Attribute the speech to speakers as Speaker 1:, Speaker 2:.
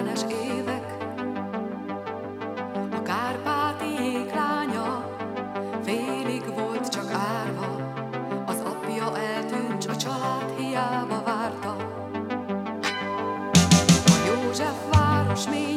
Speaker 1: 70-es évek, a kárpáti jéglánya félig volt csak árva, az apja eltűnt, s a család hiába várta. A József város mély